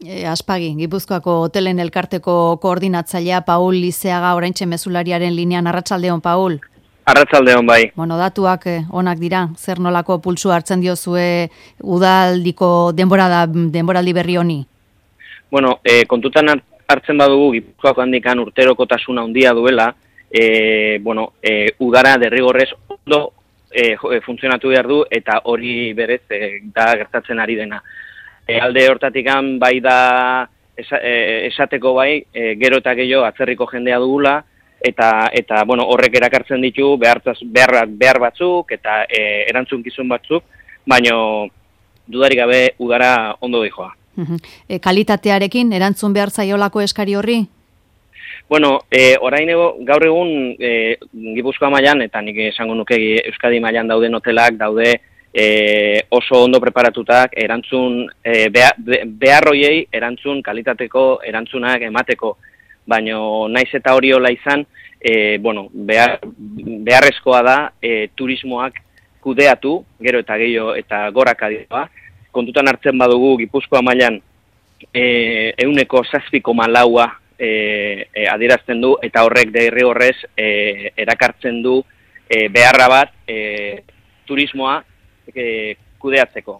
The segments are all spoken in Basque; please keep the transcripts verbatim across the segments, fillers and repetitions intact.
E, aspagi, Gipuzkoako hotelen elkarteko koordinatzailea Paul Lizeaga oraintxe mezulariaren linean. Arratsaldeon, Paul. Arratsaldeon, bai. Bueno, datuak eh, onak dira. Zer nolako pulsu hartzen diozue udaldiko denbora denboraldi berri honi? Bueno, eh, kontutan hartzen badugu Gipuzkoako handikan urterokotasuna handia duela, eh, bueno, eh, udara derrigorrez ondo eh, funtzionatu behar du eta hori berez eh, da gertatzen ari dena. E, alde hortatikan bai da esa, e, esateko bai, e, gero eta gehiago atzerriko jendea dugula, eta eta bueno, horrek erakartzen ditu behar, behar, behar batzuk eta e, erantzunkizun batzuk, baino dudarik gabe udara ondo dijoa. E, kalitatearekin erantzun behar zaiolako eskari horri? Bueno, e, orain ego, gaur egun e, Gipuzkoa mailan eta nik esango nuke Euskadi mailan dauden hotelak daude E, oso ondo preparatutak erantzun e, behar, beharroiei erantzun kalitateko erantzunak emateko, baino naiz eta hori hola izan, e, bueno, behar, beharrezkoa da e, turismoak kudeatu, gero eta gehiago eta goraka dira. Kontutan hartzen badugu Gipuzkoa mailan e, euneko zazpi koma laua e, e, adierazten du, eta horrek derrigorrez e, erakartzen du e, beharra bat e, turismoa E, kudeatzeko.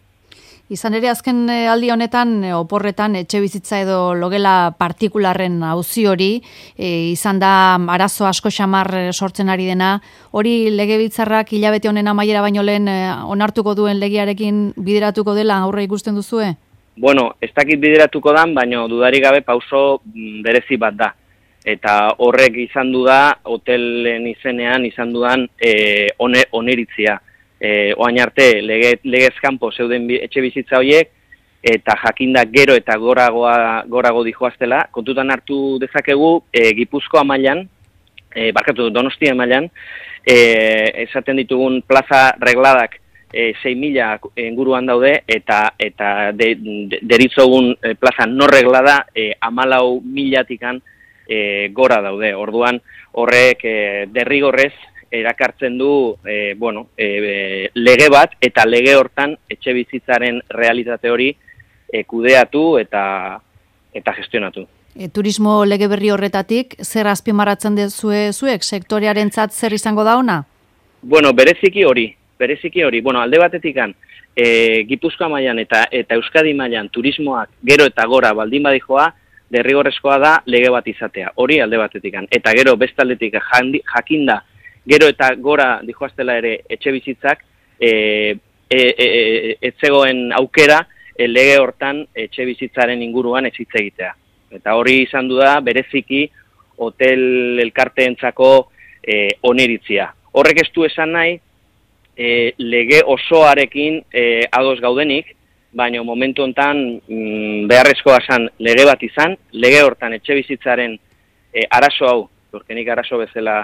Izan ere azken aldi honetan oporretan etxe bizitza edo logela partikularren auzi hori e, izan da arazo asko xamar sortzen ari dena. Hori legebiltzarrak hilabete honen amaiera baino lehen e, onartuko duen legearekin bideratuko dela aurre ikusten duzue? Bueno, ez dakit bideratuko dan, baino dudarik gabe pauso berezi bat da. Eta horrek izan du da, hotelen izenean izan dudan e, one, oneritzia. E, oain arte lege, legez kanpo zeuden etxe bizitza horiek eta jakinda gero eta goragoa, gorago dijoaztela, kontutan hartu dezakegu e, Gipuzkoa mailan, e, barkatu Donostia mailan, e, esaten ditugun plaza regladak e, sei mila inguruan daude eta eta de, de, deritzogun e, plaza no reglada e, amalau milatikan e, gora daude. Orduan horrek e, derrigorrez erakartzen du e, bueno, e, lege bat eta lege hortan etxe bizitzaren realitate hori e, kudeatu eta eta gestionatu. E, turismo lege berri horretatik zer azpimarratzen dezue zuek sektorearentzat zer izango da ona? Bueno, bereziki hori, bereziki hori. Bueno, alde batetikan e, Gipuzkoa mailan eta eta Euskadi mailan turismoak gero eta gora baldin badijoa, derrigorrezkoa da lege bat izatea. Hori alde batetikan. Eta gero bestaldetik jakinda gero eta gora dijoaztela ere etxe bizitzak, e, e, e, ez zegoen aukera e, lege hortan etxe bizitzaren inguruan ez hitz egitea. Eta hori izan du da bereziki hotel elkarteentzako e, oniritzia. Horrek ez du esan nahi e, lege osoarekin e, ados gaudenik, baina momentu hontan mm, beharrezkoa zen lege bat izan, lege hortan etxe bizitzaren e, arazo hau, urkenik arazo bezala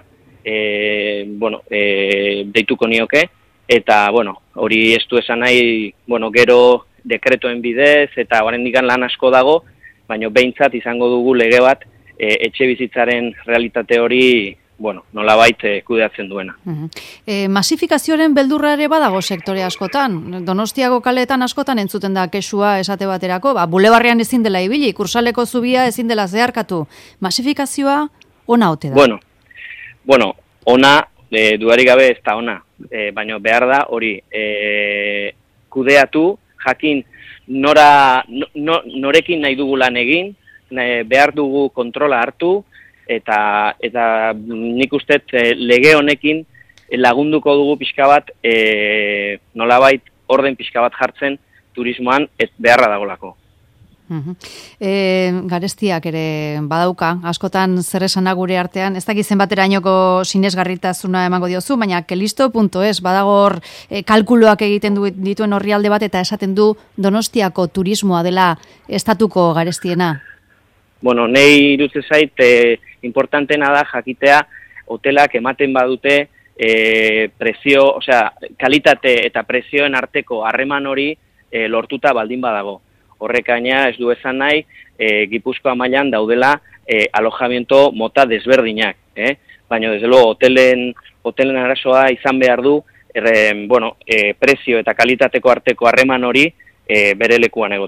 E, bueno, e, deituko nioke, eta bueno, hori ez du esan nahi, bueno, gero dekretoen bidez, eta oraindik lan asko dago, baina behintzat izango dugu lege bat e, etxe bizitzaren realitate hori, bueno, nolabait e, kudeatzen duena. Uh-huh. e, masifikazioaren beldurra ere badago sektore askotan, Donostiako kaleetan askotan entzuten da kexua esate baterako, ba, bulebarrean ezin dela ibili, Kursaleko zubia ezin dela zeharkatu, masifikazioa ona ote da? Bueno, Bueno, ona, e, dudarik gabe ez da ona, e, baina behar da hori e, kudeatu, jakin nora, no, norekin nahi dugu lan egin, nahi, behar dugu kontrola hartu, eta, eta nik uste e, lege honekin lagunduko dugu pixka bat, e, nolabait orden pixka bat jartzen turismoan ez beharra dagolako. Uh-huh. E, garestiak ere badauka, askotan zer esana gure artean, ez dakit zenbaterainoko sinesgarritasuna emango diozu, baina kelisto puntu es, badagor e, kalkuloak egiten du, dituen orrialde bat eta esaten du Donostiako turismoa dela estatuko garestiena. Bueno, nei iruditzen zait, e, importantena da jakitea hotelak ematen badute e, prezio, osea, kalitate eta prezioen arteko harreman hori e, lortuta baldin badago. Horrekaina ez du esan nahi, e, Gipuzkoa mailan daudela e, alojamiento mota desberdinak, eh? Baina desde luego hotelen, hotelen arazoa izan behar du, er, bueno, e, prezio eta kalitateko arteko harreman hori e, bere lekuan egotea.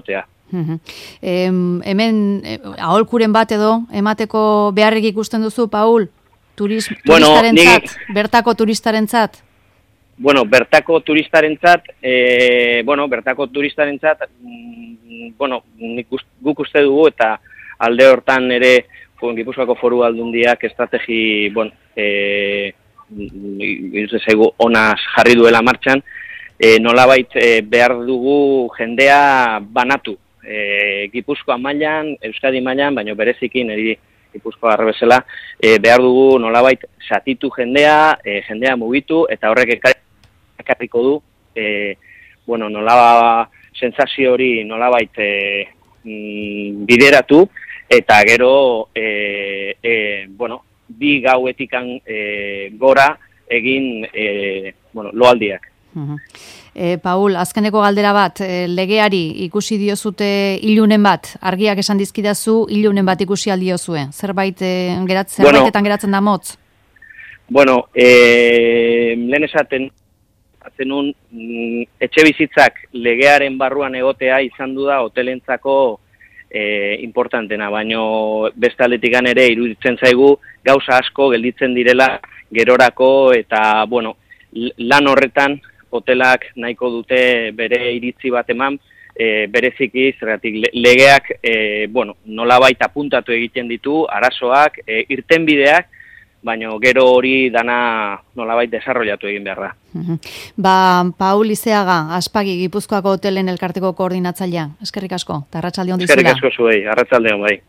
Uh-huh. E, hemen e, aholkuren bat edo emateko beharrik ikusten duzu, Paul? Turis, bueno, turistarentzat, ni... bertako turistarentzat? Bueno, bertako turistarentzat, e, bueno, bertako turistarentzat, mm, bueno, nik guk uste dugu eta alde hortan ere Gipuzkoako Foru Aldundiak estrategi, bueno, eh zaigu onaz jarri duela martxan, e, nolabait e, behar dugu jendea banatu. E, Gipuzkoa mailan, Euskadi mailan, baina berezikin eri Gipuzkoa arrebezela, e, behar dugu nolabait satitu jendea, e, jendea mugitu, eta horrek ekarriko du, e, bueno, nolaba sentsazio hori nolabait e, mm, bideratu, eta gero, e, e, bueno, bi gauetikan e, gora egin e, bueno, loaldiak. Uh-huh. E, Paul, azkeneko galdera bat, e, legeari ikusi diozute ilunen bat, argiak esan dizkidazu ilunen bat ikusi aldiozue, zerbait e, gerat, zerbaitetan bueno, geratzen da motz? Bueno, e, lehen esaten, zenun, mm, etxe bizitzak legearen barruan egotea izan du da hotelentzako E, importantena, baino beste aldetikan ere iruditzen zaigu gauza asko gelditzen direla gerorako eta, bueno, lan horretan hotelak nahiko dute bere iritzi bat eman, e, bereziki zergatik legeak, e, bueno, nolabait apuntatu egiten ditu, arazoak, e, irtenbideak, baina gero hori dana nolabait desarrollatu egin behar da. Uh-huh. Ba, Paul Izeaga, Aspagi, Gipuzkoako hotelen elkarteko koordinatzailea. Eskerrik asko, eta arratsalde on dizula. Eskerrik asko zuei, arratsalde on bai.